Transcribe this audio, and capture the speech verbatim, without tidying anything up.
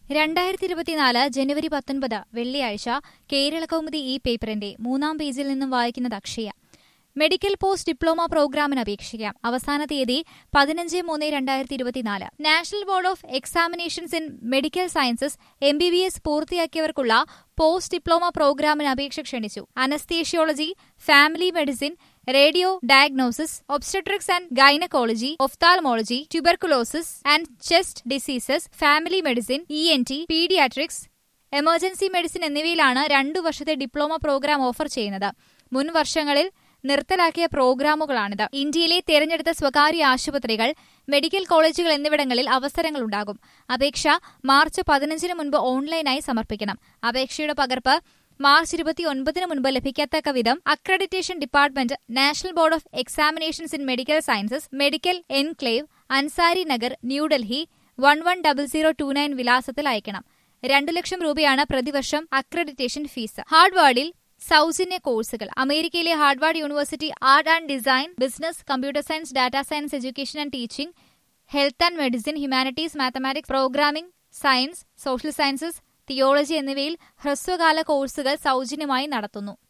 രണ്ടായിരത്തി ഇരുപത്തിനാല് ജനുവരി പത്തൊൻപത് വെള്ളിയാഴ്ച കേരളകൗമുദി ഈ പേപ്പറിന്റെ മൂന്നാം പേജിൽ നിന്നും വായിക്കുന്നത് അക്ഷയ. മെഡിക്കൽ പോസ്റ്റ് ഡിപ്ലോമ പ്രോഗ്രാമിന് അപേക്ഷിക്കാം. അവസാന തീയതി പതിനഞ്ച് മൂന്ന് രണ്ടായിരത്തി ഇരുപത്തിനാല്. National board of examinations in medical sciences M B B S പൂർത്തിയാക്കിയവർക്കുള്ള പോസ്റ്റ് ഡിപ്ലോമ പ്രോഗ്രാമിന് അപേക്ഷ ക്ഷണിച്ചു. Anaesthesiology, family medicine, radio diagnosis, obstetrics and gynaecology, ophthalmology, tuberculosis and chest diseases, family medicine, E N T, paediatrics, emergency medicine എന്നിവയിലാണ് രണ്ടു വർഷത്തെ diploma programme offer ചെയ്യുന്നത്. മുൻ വർഷങ്ങളിൽ നിർത്തലാക്കിയ പ്രോഗ്രാമുകളാണിത്. ഇന്ത്യയിലെ തെരഞ്ഞെടുത്ത സ്വകാര്യ ആശുപത്രികൾ, മെഡിക്കൽ കോളേജുകൾ എന്നിവിടങ്ങളിൽ അവസരങ്ങളുണ്ടാകും. അപേക്ഷ മാർച്ച് പതിനഞ്ചിന് മുൻപ് ഓൺലൈനായി സമർപ്പിക്കണം. അപേക്ഷയുടെ പകർപ്പ് മാർച്ച് ഇരുപത്തിയൊൻപതിന് മുൻപ് ലഭിക്കത്തക്ക വിധം accreditation department, national board of examinations in medical sciences, medical enclave, Ansari Nagar, New Delhi one one double zero two nine വിലാസത്തിൽ അയക്കണം. രണ്ടു ലക്ഷം രൂപയാണ് പ്രതിവർഷം അക്രഡിറ്റേഷൻ ഫീസ്. ഹാർഡ്വാർഡിൽ സൗജന്യ കോഴ്സുകൾ. അമേരിക്കയിലെ Harvard university art and design, business, computer science, data science, education and teaching, health and medicine, humanities, mathematics, programming, science, social sciences, theology എന്നിവയിൽ ഹ്രസ്വകാല കോഴ്സുകൾ സൗജന്യമായി നടത്തുന്നു.